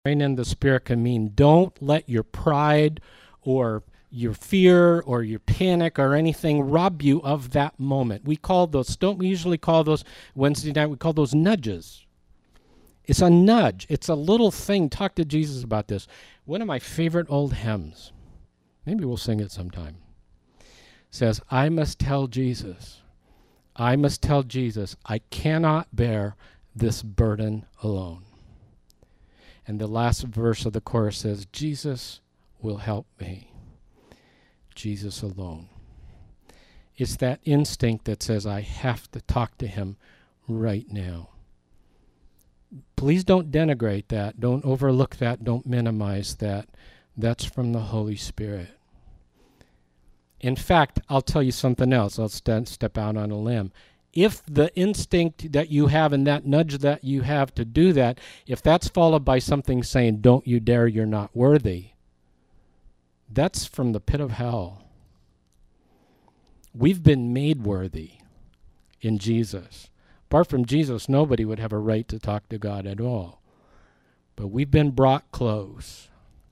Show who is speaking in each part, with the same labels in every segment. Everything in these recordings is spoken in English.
Speaker 1: Praying in the Spirit can mean don't let your pride or your fear or your panic or anything rob you of that moment. We call those, don't we usually call those Wednesday night, we call those nudges. It's a nudge. It's a little thing. Talk to Jesus about this. One of my favorite old hymns, maybe we'll sing it sometime, says, I must tell Jesus, I cannot bear this burden alone. And the last verse of the chorus says, Jesus will help me. Jesus alone. It's that instinct that says, I have to talk to him right now. Please don't denigrate that. Don't overlook that. Don't minimize that. That's from the Holy Spirit. In fact, I'll tell you something else. I'll step out on a limb. If the instinct that you have and that nudge that you have to do that, if that's followed by something saying, don't you dare, you're not worthy, that's from the pit of hell. We've been made worthy in Jesus. Apart from Jesus, nobody would have a right to talk to God at all. But we've been brought close.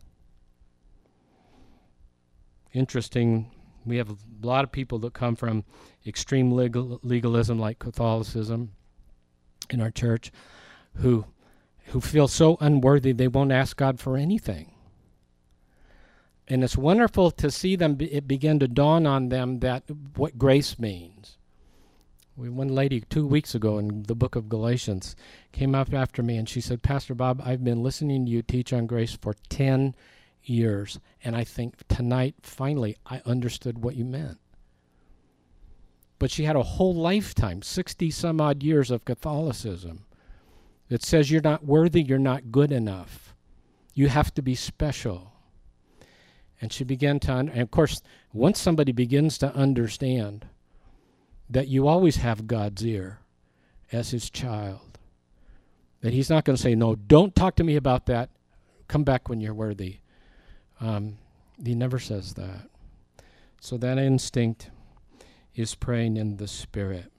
Speaker 1: Interesting. We have a lot of people that come from extreme legalism like Catholicism in our church who feel so unworthy they won't ask God for anything. And it's wonderful to see them, it begin to dawn on them that what grace means. One lady 2 weeks ago in the book of Galatians came up after me and she said, Pastor Bob, I've been listening to you teach on grace for 10 years, and I think tonight, finally, I understood what you meant. But she had a whole lifetime, 60 some odd years of Catholicism that says you're not worthy, you're not good enough. You have to be special. And she began to, and of course, once somebody begins to understand that you always have God's ear as his child, that he's not going to say, no, don't talk to me about that. Come back when you're worthy. He never says that. So that instinct is praying in the Spirit.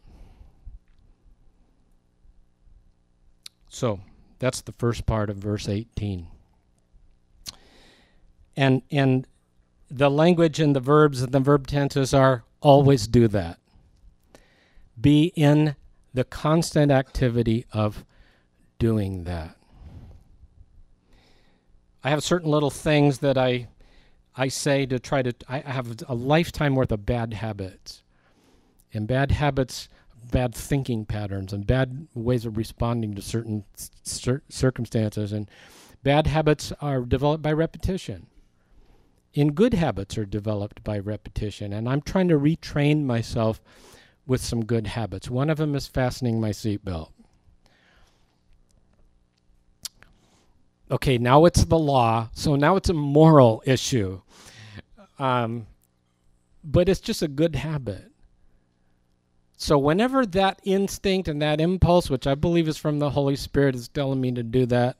Speaker 1: So that's the first part of verse 18. And the language and the verbs and the verb tenses are always do that. Be in the constant activity of doing that. I have certain little things that I say to try to, I have a lifetime worth of bad habits. And bad habits, bad thinking patterns, and bad ways of responding to certain circumstances. And bad habits are developed by repetition. And good habits are developed by repetition. And I'm trying to retrain myself with some good habits. One of them is fastening my seatbelt. Okay, now it's the law, so now it's a moral issue. But it's just a good habit. So whenever that instinct and that impulse, which I believe is from the Holy Spirit, is telling me to do that,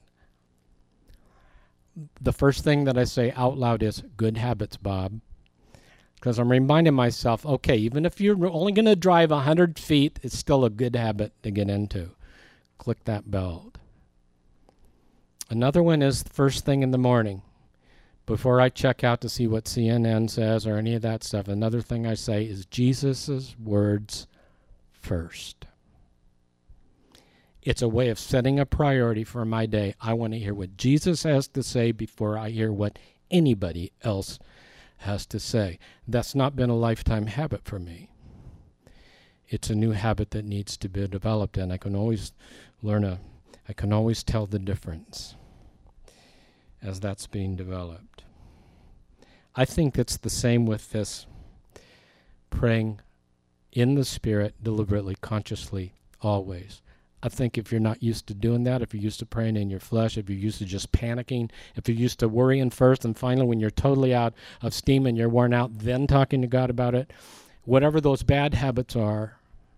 Speaker 1: the first thing that I say out loud is, good habits, Bob. Because I'm reminding myself, okay, even if you're only going to drive 100 feet, it's still a good habit to get into. Click that belt. Another one is the first thing in the morning. Before I check out to see what CNN says or any of that stuff, another thing I say is Jesus' words first. It's a way of setting a priority for my day. I want to hear what Jesus has to say before I hear what anybody else has to say. That's not been a lifetime habit for me. It's a new habit that needs to be developed, and I can always tell the difference as that's being developed. I think it's the same with this praying in the Spirit, deliberately, consciously, always. I think if you're not used to doing that, if you're used to praying in your flesh, if you're used to just panicking, if you're used to worrying first and finally when you're totally out of steam and you're worn out, then talking to God about it, whatever those bad habits are,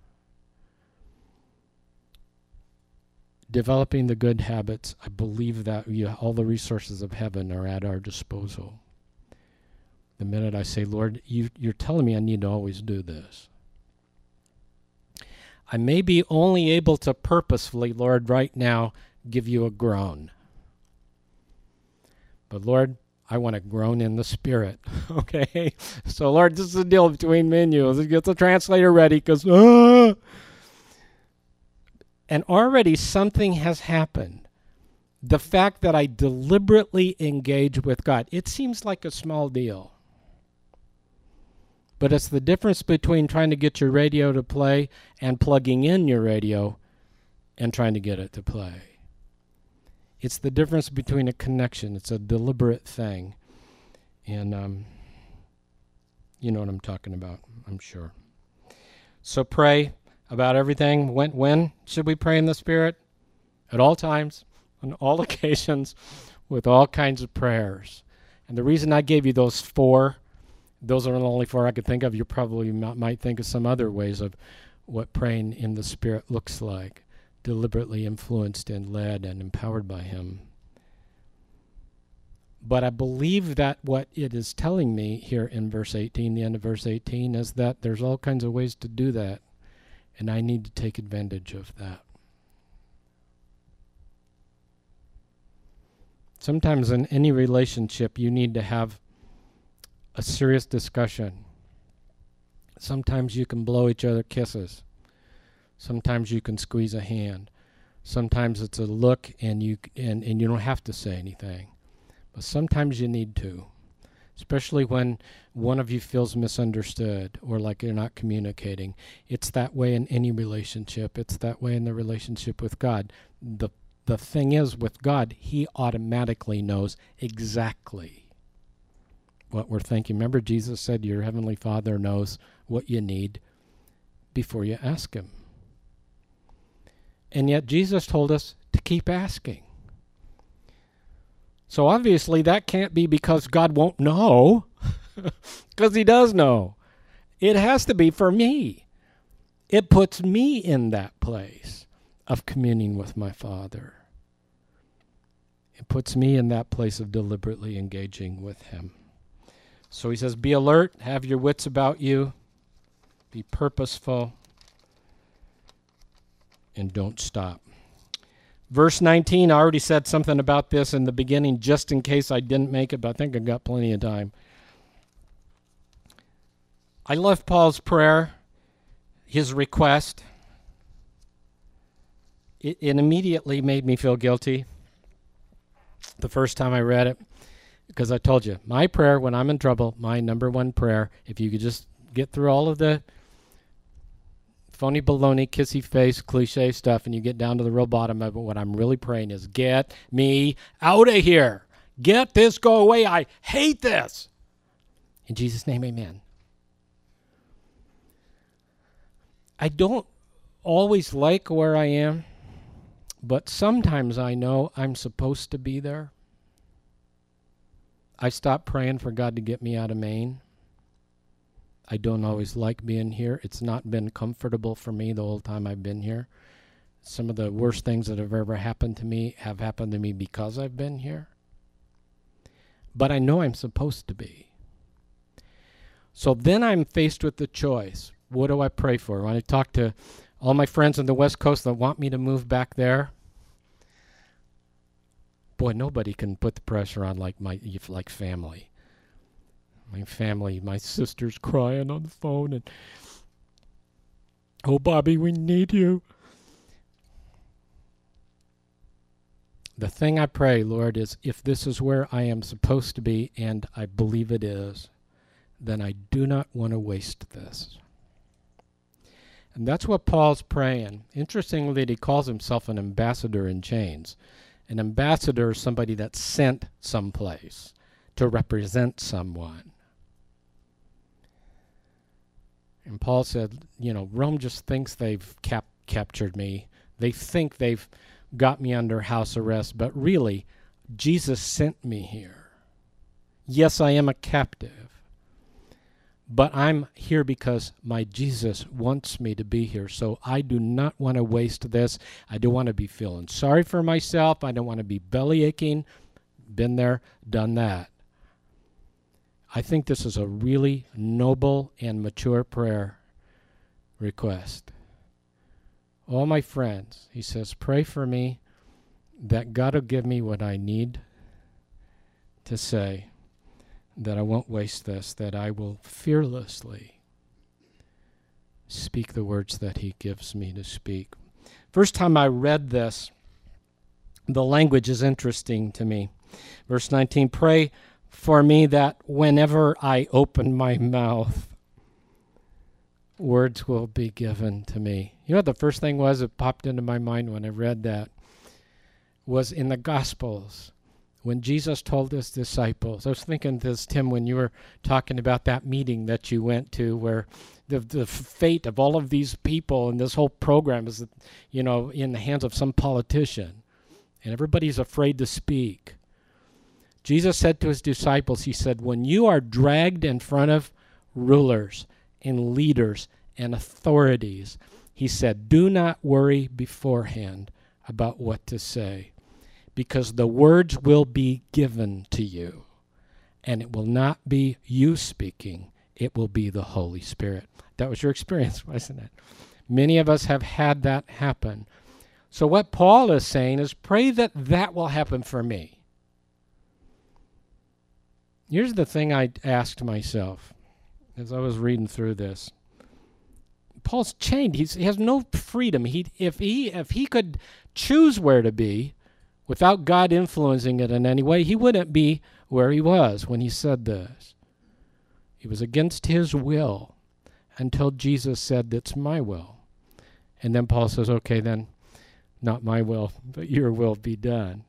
Speaker 1: developing the good habits, I believe that all the resources of heaven are at our disposal. The minute I say, Lord, you're telling me I need to always do this. I may be only able to purposefully, Lord, right now, give you a groan. But Lord, I want to groan in the Spirit. Okay? So Lord, this is a deal between me and you. Let's get the translator ready because... And already something has happened. The fact that I deliberately engage with God. It seems like a small deal. But it's the difference between trying to get your radio to play and plugging in your radio and trying to get it to play. It's the difference between a connection. It's a deliberate thing. And you know what I'm talking about, I'm sure. So pray about everything. When should we pray in the Spirit? At all times, on all occasions, with all kinds of prayers. And the reason I gave you those four, those are the only four I could think of. You probably might think of some other ways of what praying in the Spirit looks like. Deliberately influenced and led and empowered by Him. But I believe that what it is telling me here in verse 18, the end of verse 18, is that there's all kinds of ways to do that. And I need to take advantage of that. Sometimes in any relationship, you need to have a serious discussion. Sometimes you can blow each other kisses. Sometimes you can squeeze a hand. Sometimes it's a look and you don't have to say anything. But sometimes you need to, especially when one of you feels misunderstood or like you're not communicating. It's that way in any relationship. It's that way in the relationship with God. The thing is, with God, He automatically knows exactly what we're thinking. Remember, Jesus said your Heavenly Father knows what you need before you ask Him. And yet Jesus told us to keep asking. So obviously that can't be because God won't know, because He does know. It has to be for me. It puts me in that place of communing with my Father. It puts me in that place of deliberately engaging with Him. So He says, be alert, have your wits about you, be purposeful, and don't stop. Verse 19, I already said something about this in the beginning, just in case I didn't make it, but I think I've got plenty of time. I love Paul's prayer, his request. It immediately made me feel guilty the first time I read it, because I told you, my prayer when I'm in trouble, my number one prayer, if you could just get through all of the phony baloney, kissy face, cliche stuff, and you get down to the real bottom of it, what I'm really praying is, get me out of here. Get this, go away. I hate this. In Jesus' name, amen. I don't always like where I am, but sometimes I know I'm supposed to be there. I stopped praying for God to get me out of Maine. I don't always like being here. It's not been comfortable for me the whole time I've been here. Some of the worst things that have ever happened to me have happened to me because I've been here. But I know I'm supposed to be. So then I'm faced with the choice. What do I pray for? When I talk to all my friends on the West Coast that want me to move back there, boy, nobody can put the pressure on like family. My family, my sister's crying on the phone and, oh, Bobby, we need you. The thing I pray, Lord, is if this is where I am supposed to be, and I believe it is, then I do not want to waste this. And that's what Paul's praying. Interestingly, that he calls himself an ambassador in chains. An ambassador is somebody that's sent someplace to represent someone. And Paul said, Rome just thinks they've captured me. They think they've got me under house arrest, but really, Jesus sent me here. Yes, I am a captive, but I'm here because my Jesus wants me to be here. So I do not want to waste this. I don't want to be feeling sorry for myself. I don't want to be belly aching. Been there, done that. I think this is a really noble and mature prayer request. All my friends, he says, pray for me that God will give me what I need to say that I won't waste this, that I will fearlessly speak the words that he gives me to speak. First time I read this, the language is interesting to me. Verse 19, pray for me that whenever I open my mouth, words will be given to me. You know what the first thing was that popped into my mind when I read that? Was in the Gospels, when Jesus told his disciples. I was thinking this, Tim, when you were talking about that meeting that you went to where the fate of all of these people and this whole program is, in the hands of some politician. And everybody's afraid to speak. Jesus said to his disciples, he said, when you are dragged in front of rulers and leaders and authorities, he said, do not worry beforehand about what to say, because the words will be given to you, and it will not be you speaking, it will be the Holy Spirit. That was your experience, wasn't it? Many of us have had that happen. So what Paul is saying is pray that that will happen for me. Here's the thing I asked myself as I was reading through this. Paul's chained. He has no freedom. If he could choose where to be without God influencing it in any way, he wouldn't be where he was when he said this. He was against his will until Jesus said, that's my will. And then Paul says, okay, then not my will, but your will be done.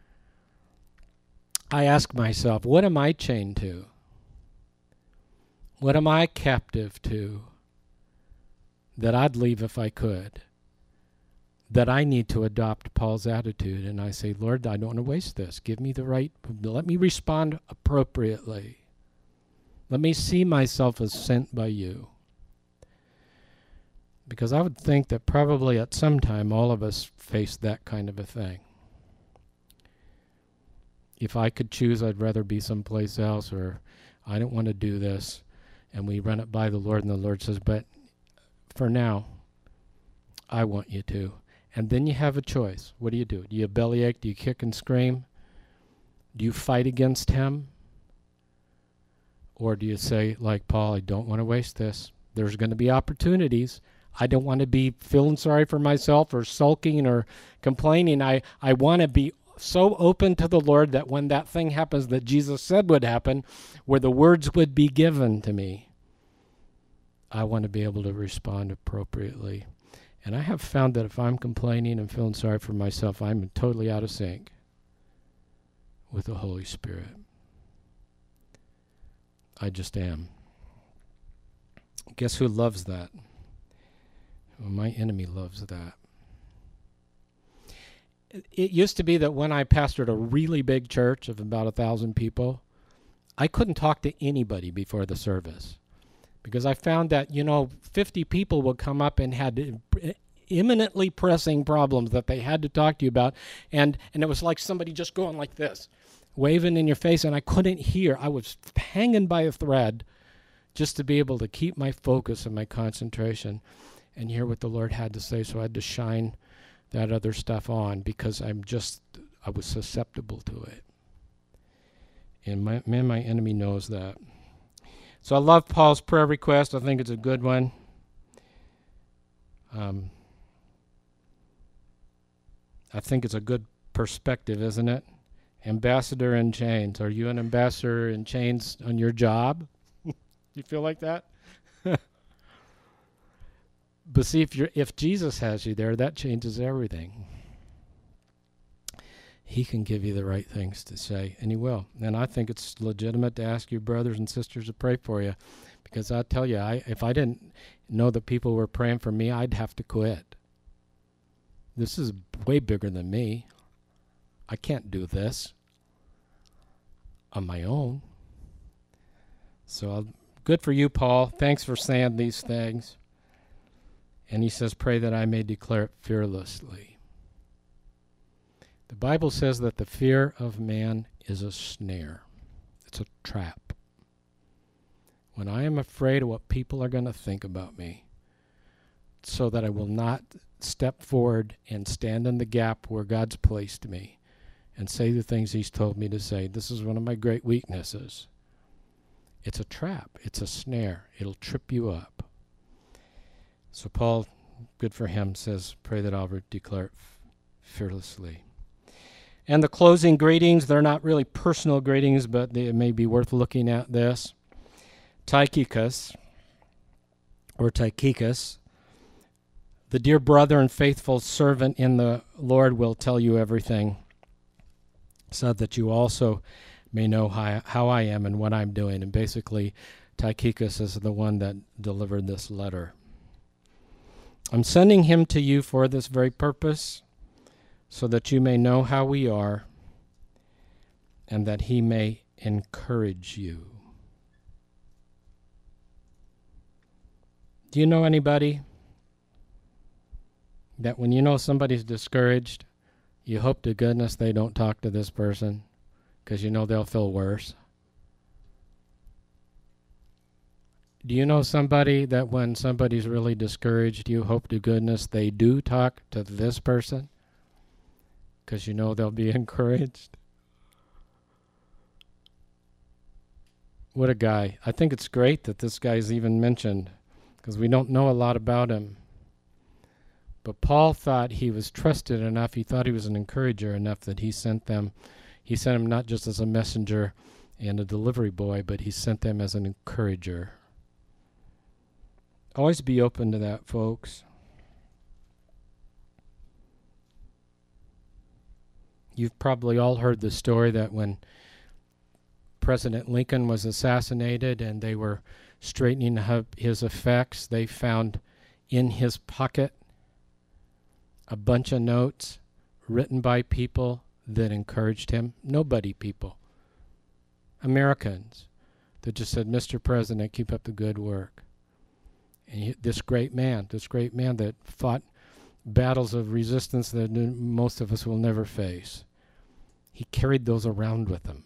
Speaker 1: I ask myself, what am I chained to? What am I captive to that I'd leave if I could? That I need to adopt Paul's attitude, and I say, Lord, I don't want to waste this. Give me the right, let me respond appropriately. Let me see myself as sent by you. Because I would think that probably at some time all of us face that kind of a thing. If I could choose, I'd rather be someplace else, or I don't want to do this. And we run it by the Lord, and the Lord says, but for now, I want you to. And then you have a choice. What do? Do you bellyache? Do you kick and scream? Do you fight against him? Or do you say, like Paul, I don't want to waste this. There's going to be opportunities. I don't want to be feeling sorry for myself or sulking or complaining. I want to be so open to the Lord that when that thing happens that Jesus said would happen, where the words would be given to me, I want to be able to respond appropriately. And I have found that if I'm complaining and feeling sorry for myself, I'm totally out of sync with the Holy Spirit. I just am. Guess who loves that? Well, my enemy loves that. It used to be that when I pastored a really big church of about 1,000 people, I couldn't talk to anybody before the service. Because I found that, 50 people would come up and had imminently pressing problems that they had to talk to you about. And it was like somebody just going like this, waving in your face, and I couldn't hear. I was hanging by a thread just to be able to keep my focus and my concentration and hear what the Lord had to say. So I had to shine that other stuff on because I was susceptible to it. And my enemy knows that. So I love Paul's prayer request. I think it's a good one. I think it's a good perspective, isn't it? Ambassador in chains. Are you an ambassador in chains on your job? You feel like that? But see, if Jesus has you there, that changes everything. He can give you the right things to say, and he will. And I think it's legitimate to ask your brothers and sisters to pray for you, because I tell you, if I didn't know that people were praying for me, I'd have to quit. This is way bigger than me. I can't do this on my own. So good for you, Paul. Thanks for saying these things. And he says, pray that I may declare it fearlessly. The Bible says that the fear of man is a snare. It's a trap. When I am afraid of what people are going to think about me, so that I will not step forward and stand in the gap where God's placed me and say the things he's told me to say. This is one of my great weaknesses. It's a trap. It's a snare. It'll trip you up. So Paul, good for him, says, pray that I'll declare it fearlessly. And the closing greetings, they're not really personal greetings, but they may be worth looking at this. Tychicus, the dear brother and faithful servant in the Lord, will tell you everything, so that you also may know how I am and what I'm doing. And basically, Tychicus is the one that delivered this letter. I'm sending him to you for this very purpose, so that you may know how we are, and that he may encourage you. Do you know anybody that when you know somebody's discouraged, you hope to goodness they don't talk to this person because you know they'll feel worse? Do you know somebody that when somebody's really discouraged, you hope to goodness they do talk to this person because you know they'll be encouraged? What a guy. I think it's great that this guy's even mentioned because we don't know a lot about him. But Paul thought he was trusted enough, he thought he was an encourager enough that he sent him not just as a messenger and a delivery boy, but he sent them as an encourager. Always be open to that, folks. You've probably all heard the story that when President Lincoln was assassinated and they were straightening up his effects, they found in his pocket a bunch of notes written by people that encouraged him. Nobody people. Americans that just said, Mr. President, keep up the good work. And this great man that fought battles of resistance that most of us will never face, he carried those around with him.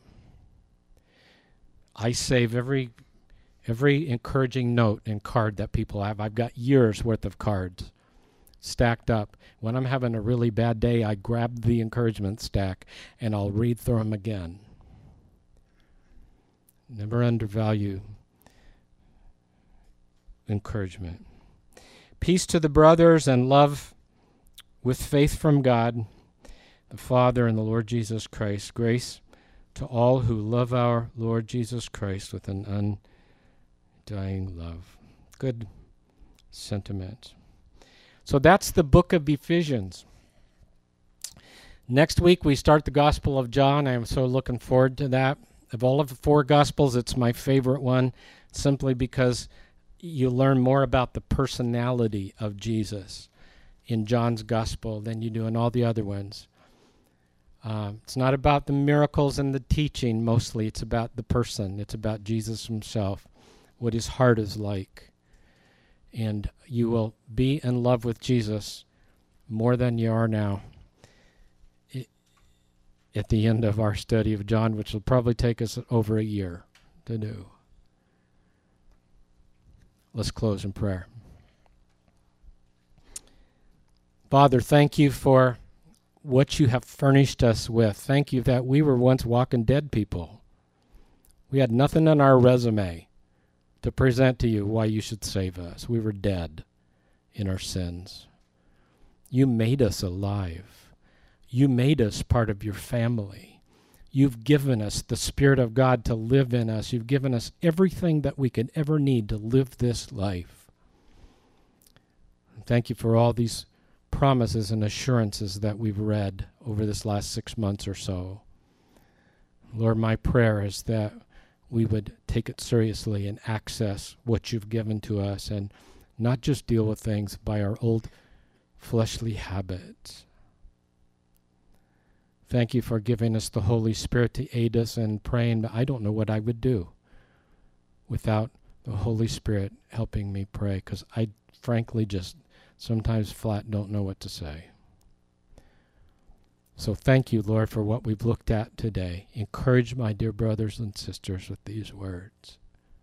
Speaker 1: I save every encouraging note and card that people have. I've got years worth of cards stacked up. When I'm having a really bad day, I grab the encouragement stack and I'll read through them again. Never undervalue encouragement. Peace to the brothers and love with faith from God, the Father and the Lord Jesus Christ. Grace to all who love our Lord Jesus Christ with an undying love. Good sentiment. So that's the book of Ephesians. Next week we start the Gospel of John. I am so looking forward to that. Of all of the four Gospels, it's my favorite one, simply because you learn more about the personality of Jesus in John's Gospel than you do in all the other ones. It's not about the miracles and the teaching mostly. It's about the person. It's about Jesus himself, what his heart is like. And you will be in love with Jesus more than you are now at the end of our study of John, which will probably take us over a year to do. Let's close in prayer. Father, thank you for what you have furnished us with. Thank you that we were once walking dead people. We had nothing on our resume to present to you why you should save us. We were dead in our sins. You made us alive. You made us part of your family. You've given us the Spirit of God to live in us. You've given us everything that we could ever need to live this life. And thank you for all these promises and assurances that we've read over this last 6 months or so. Lord, my prayer is that we would take it seriously and access what you've given to us and not just deal with things by our old fleshly habits. Thank you for giving us the Holy Spirit to aid us in praying, but I don't know what I would do without the Holy Spirit helping me pray, because I frankly just sometimes flat don't know what to say. So thank you, Lord, for what we've looked at today. Encourage my dear brothers and sisters with these words.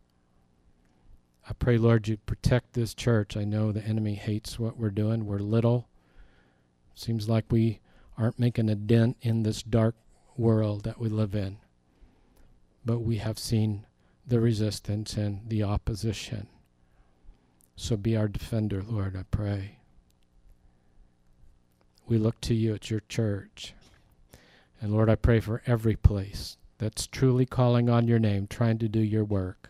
Speaker 1: I pray, Lord, you protect this church. I know the enemy hates what we're doing. We're little. Seems like we aren't making a dent in this dark world that we live in, but we have seen the resistance and the opposition. So be our defender, Lord, I pray. We look to you at your church. And Lord, I pray for every place that's truly calling on your name, trying to do your work,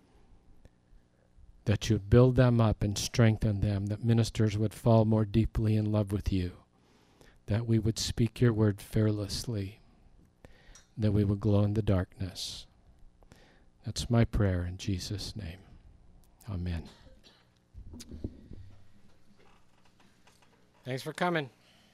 Speaker 1: that you build them up and strengthen them, that ministers would fall more deeply in love with you, that we would speak your word fearlessly, that we would glow in the darkness. That's my prayer in Jesus' name. Amen. Thanks for coming.